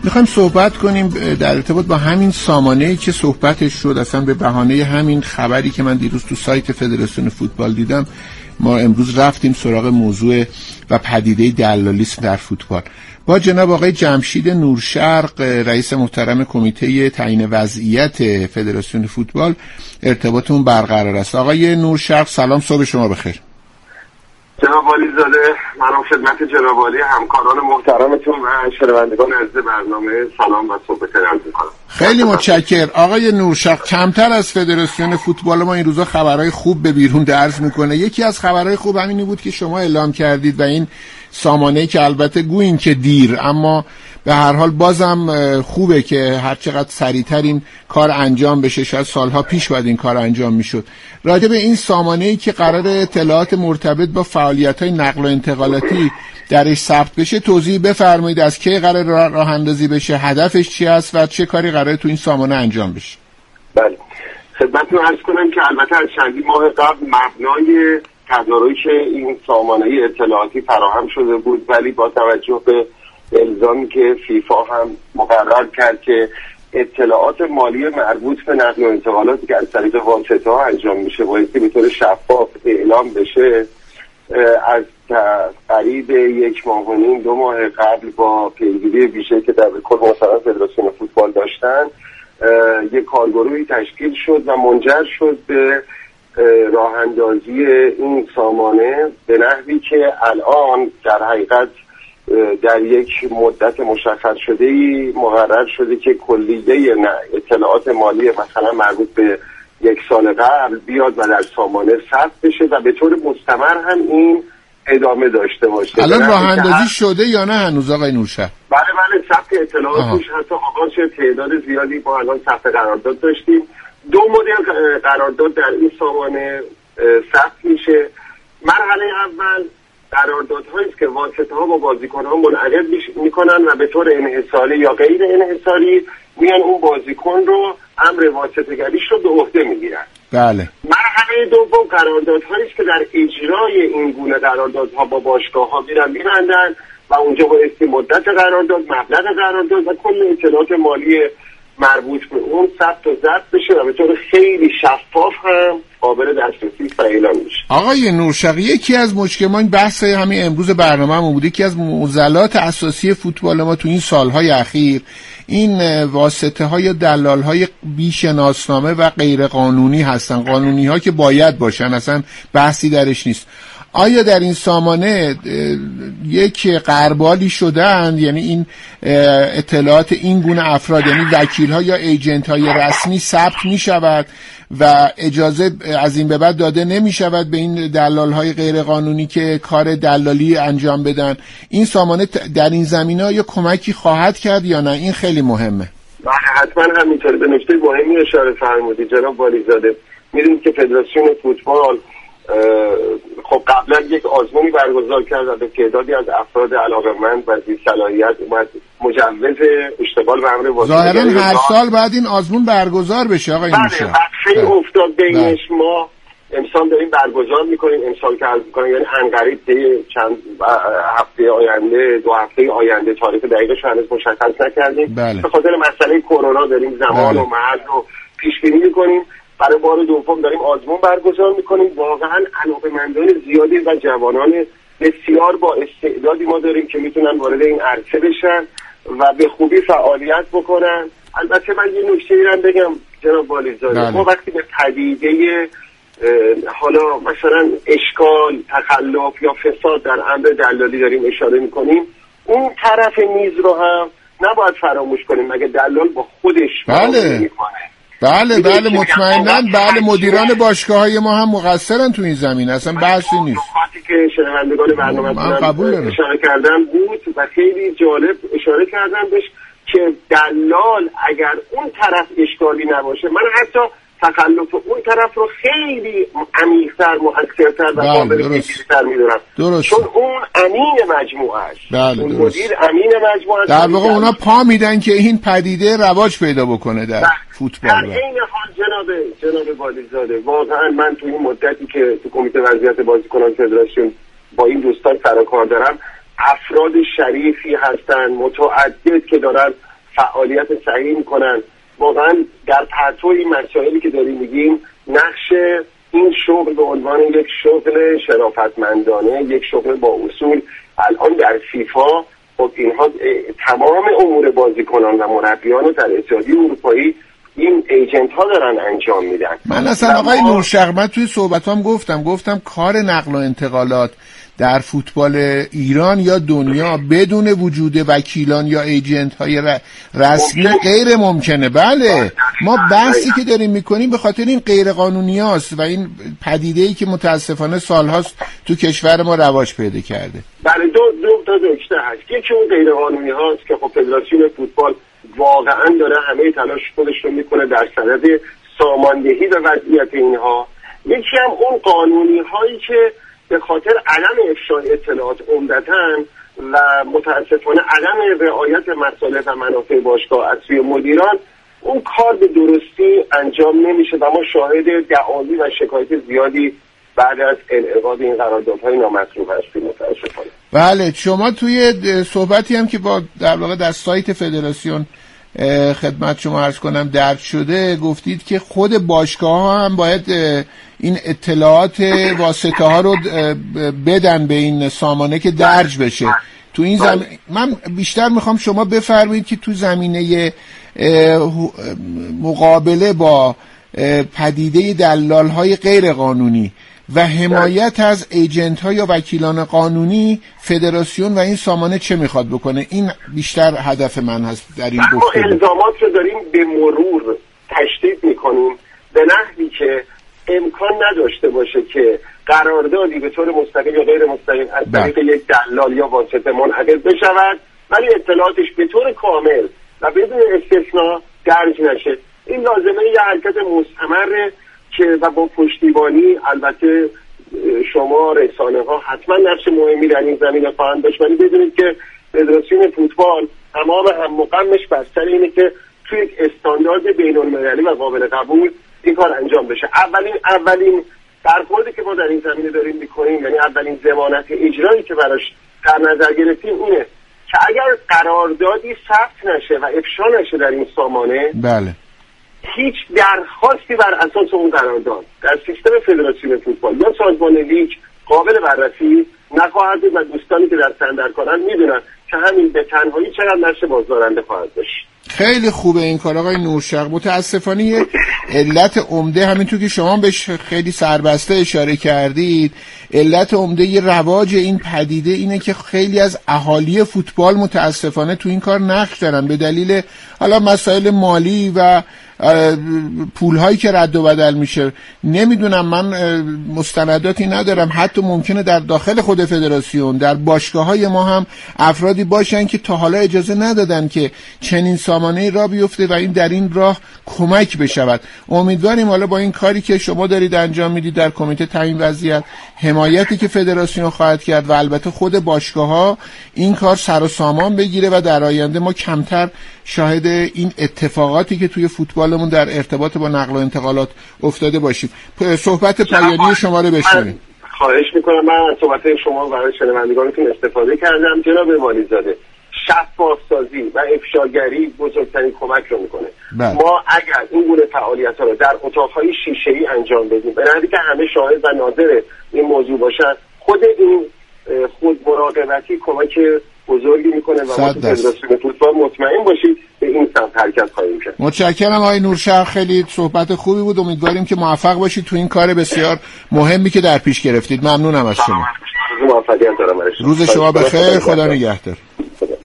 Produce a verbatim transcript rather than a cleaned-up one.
میخوایم صحبت کنیم در ارتباط با همین سامانه‌ای که صحبتش شد، اصلا به بهانه همین خبری که من دیروز تو سایت فدراسیون فوتبال دیدم. ما امروز رفتیم سراغ موضوع و پدیده دلالیسم در فوتبال با جناب آقای جمشید نورشرق، رئیس محترم کمیته تعیین وضعیت فدراسیون فوتبال. ارتباطمون برقرار است. آقای نورشرق سلام، صبح شما بخیر. جناب والیزاده، منم خدمت جناب والی، همکاران محترمتون و شنوندگان عزیز برنامه سلام و صبح بخیر عرض می‌کنم. خیلی متشکرم. آقای نورشرق، کمتر از فدراسیون فوتبال ما این روزا خبرهای خوب به بیرون درز میکنه. یکی از خبرهای خوب همینی بود که شما اعلام کردید و این سامانه‌ای که البته گویین که دیر، اما به هر حال بازم خوبه که هر چقدر سریعتر این کار انجام بشه. شاید سالها پیش باید این کار انجام میشد. راجع به این سامانه‌ای که قرار اطلاعات مرتبط با فعالیت‌های نقل و انتقالاتی درش ثبت بشه توضیح بفرمایید. از کی قرار راه اندازی بشه، هدفش چی است و چه کاری قراره تو این سامانه انجام بشه؟ بله، خدمتتون عرض کنم که البته از چندین ماه قبل مبنای تدارک این سامانه اطلاعاتی فراهم شده بود، ولی با توجه به الزامی که فیفا هم مقرر کرد که اطلاعات مالی مربوط به نقل و انتقالاتی که از طریق واسطه‌ها انجام میشه بایستی به طور شفاف اعلام بشه، از قریب یک ماه و نیم دو ماه قبل با پیگیری ویژه‌ای که در کل محترم فدراسیون فوتبال داشتن یک کارگروهی تشکیل شد و منجر شد به راه اندازی این سامانه به نحوی که الان در حقیقت در یک مدت مشخص شده‌ای مقرر شده که کلیه اطلاعات مالی مثلا مربوط به یک سال قبل بیاد و در سامانه ثبت بشه و به طور مستمر هم این ادامه داشته باشه. الان راه اندازی شده یا نه هنوز آقای نورشرق؟ بله بله، ثبت اطلاعاتش حتی آغاز شد. تعداد زیادی ما الان ثبت قرارداد داشتیم. دو مدل قرارداد در این سامانه ثبت میشه. مرحله اول قراردادهایی است که واسطه‌ها با بازیکن‌ها منعقد میکنن و به طور انحصاری یا غیر انحصاری میان اون بازیکن رو امر واسطه‌گریش رو به عهده میگیرن. بله. مرحله دوم قراردادهایی است که در اجرای این گونه قراردادها با باشگاه‌ها میرن میبندن و اونجا بایستی مدت قرارداد، مبلغ قرارداد و کل اطلاعات مالی مربوط به اون ثبت و ضبط بشه و به طور خیلی شفاف هم قابل دسترسی و اعلام میشه. آقای نورشرق، یکی از مشکلات بحث همین امروز برنامه‌مون بود، یکی از معضلات اساسی فوتبال ما تو این سالهای اخیر این واسطه‌ها یا دلال‌های بی‌شناسنامه و غیر قانونی هستن. قانونی‌ها که باید باشن، اصلا بحثی درش نیست. آیا در این سامانه یک غربالی شدند، یعنی این اطلاعات این گونه افراد یعنی وکیل‌ها یا ایجنت‌های رسمی ثبت می‌شود و اجازه از این به بعد داده نمی‌شود به این دلال‌های غیر قانونی که کار دلالی انجام بدن؟ این سامانه در این زمینه‌ها یا کمکی خواهد کرد یا نه؟ این خیلی مهمه. بله حتما همینطوره. به نکته مهمی اشاره فرمودید جناب والیزاده. می‌دونید که فدراسیون فوتبال خب قبلا یک آزمونی برگزار کرد و به تعدادی از افراد علاقه‌مند و ذی صلاحیت اومد مجوز اشتغال و امر واسطه‌گری. ظاهراً هر سال بعد این آزمون برگزار بشه آقای نورشرق. بله، خیلی افتاد بینش. ما امسال داریم برگزار میکنیم، امسال که عرض میکنیم یعنی عنقریب طی چند هفته آینده، دو هفته آینده، تاریخ دقیقش هنوز مشخص نکردیم. بله. به خاطر مسئله کرونا داریم زمان بله. و محل رو پیش بینی میکنیم. برای بار دوم داریم آزمون برگزار میکنیم. واقعا علاقه‌مندان زیادی و جوانان بسیار با استعدادی ما داریم که میتونن وارد این عرصه بشن و به خوبی فعالیت بکنن. البته من یه نکته‌ای رو بگم جناب والیزاده، ما وقتی به پدیده حالا مثلا اشکال، تخلف یا فساد در امر دلالی داریم اشاره میکنیم، اون طرف میز رو هم نباید فراموش کنیم. مگه دلال با خودش بله میکنه؟ بله بله مطمئناً. بله مدیران باشگاه‌های ما هم مقصرن تو این زمینه، اصلا بحثی نیست. نکاتی که شنوندگان برنامه‌تون اشاره کردن بود و خیلی جالب اشاره کردن بهش که دلال اگر اون طرف اشکالی نباشه، من حتی تخلف اون طرف رو خیلی عمیق‌تر، مؤثرتر و قابل پیگیری‌تر می‌دونم، چون اون امین مجموعه است. بله اون مدیر امین مجموعه است. در واقع اونا پا میدن که این پدیده رواج پیدا بکنه در فوتبال. در این حال جناب جناب والیزاده، واقعا من تو این مدتی که تو کمیته وضعیت بازیکنان فدراسیون با این دوستان سر و کار دارم، افراد شریفی هستن، متعدد، که دارن فعالیت صحیح میکنن. واقعا در پرتو این مسائلی که داریم میگیم، نقش این شغل به عنوان یک شغل شرافتمندانه، یک شغل با اصول، الان در فیفا خب اینها تمام امور بازیکنان و مربیان رو در اتحادیه اروپایی این ایجنت ها دارن انجام میدن. من اصلا آقای نورشق، من توی صحبتام گفتم گفتم کار نقل و انتقالات در فوتبال ایران یا دنیا بدون وجود وکیلان یا ایجنت های رسمی غیر ممکنه. بله، ما بحثی که داریم میکنیم به خاطر این غیر قانونی هاست و این پدیده‌ای که متاسفانه سالهاست تو کشور ما رواج پیدا کرده. بله، دو دو تا نکته هست. یکی اون غیر قانونی هاست که خب فدراسیون فوتبال واقعا داره همه تلاش خودش رو میکنه در صدد ساماندهی به وضعیت اینها. یکی هم اون قانونی هایی که به خاطر عدم افشای اطلاعات عمدتاً و متاسفانه عدم رعایت مصالح و منافع باشگاه از سوی مدیران اون کار به درستی انجام نمیشه و ما شاهد دعاوی و شکایت زیادی بعد از انعقاد این قراردادهای نامطلوب هستیم متاسفانه. بله، شما توی صحبتی هم که با در واقع در سایت فدراسیون خدمت شما عرض کنم درج شده، گفتید که خود باشگاه ها هم باید این اطلاعات واسطه ها رو بدن به این سامانه که درج بشه. تو این زمین من بیشتر میخوام شما بفرمایید که تو زمینه مقابله با پدیده دلال های غیر قانونی و حمایت از ایجنت ها یا وکیلان قانونی، فدراسیون و این سامانه چه میخواد بکنه؟ این بیشتر هدف من هست در این گفتگو. ما الزامات رو داریم به مرور تشدید میکنیم به نحوی که امکان نداشته باشه که قراردادی به طور مستقیم یا غیر مستقیم از طریق یک دلال یا واسطه منعقد بشود ولی اطلاعاتش به طور کامل و بدون استثناء درج نشه. این لازمه یه حرکت مستمره که و با پشتیبانی البته شما رسانه ها حتما نقش مهمی در این زمینه خواهند داشت، ولی بدونید که فدراسیون فوتبال تمام هم مقامش بر سر اینه که توی یک استاندارد بین المللی و قابل قبول این کار انجام بشه. اولین اولین برخوردی که ما در این زمینه داریم میکنیم، یعنی اولین ضمانت اجرایی که براش در نظر گرفتیم اینه که اگر قراردادی ثبت نشه و افشا نشه در این سامانه، بله، هیچ درخواستی بر اساس اون قرارداد در سیستم فدراسیون فوتبال یا سازمان لیگ قابل بررسی نخواهد بود و دوستانی که در صندر کنن میدونن که همین به تنهایی چقدر نقش بازدارنده خواهد داشت. خیلی خوبه این کار آقای نورشق. متاسفانه یه علت عمده، همینطور که شما بهش خیلی سربسته اشاره کردید، علت عمده یه رواج این پدیده اینه که خیلی از اهالی فوتبال متاسفانه تو این کار نقش دارن به دلیل حالا مسائل مالی و پولهایی که رد و بدل میشه. نمیدونم، من مستنداتی ندارم، حتی ممکنه در داخل خود فدراسیون در باشگاه‌های ما هم افرادی باشن که تا حالا اجازه ندادن که چنین سامانه‌ای را بیفته و این در این راه کمک بشود. امیدواریم حالا با این کاری که شما دارید انجام میدید در کمیته تعیین وضعیت، حمایتی که فدراسیون خواهد کرد و البته خود باشگاه‌ها، این کار سر و سامان بگیره و در آینده ما کمتر شاهد این اتفاقاتی که توی فوتبالمون در ارتباط با نقل و انتقالات افتاده باشیم. صحبت پایانی شما رو بشنویم. خواهش میکنم. من از صحبت شما برای شنوندگانتون استفاده کردم. جناب والیزاده، شفاف‌سازی و افشاگری بزرگترین کمک رو میکنه. بله. ما اگر این گونه فعالیت‌ها رو در اتاق‌های شیشه‌ای انجام بدیم، به نحوی که همه شاهد و ناظر این موضوع باشن، خود این خود مراقبتی کمک بزرگی میکنه و ما تو فدراسیون فوتبال مطمئن باشید به این سمت حرکت خواهیم کرد. متشکرم آقای نورشق، خیلی صحبت خوبی بود. امیدواریم که موفق باشید تو این کار بسیار مهمی که در پیش گرفتید. ممنونم از شما. روز موفقیت دارم. روز شما بخیر. خدا نگهدار.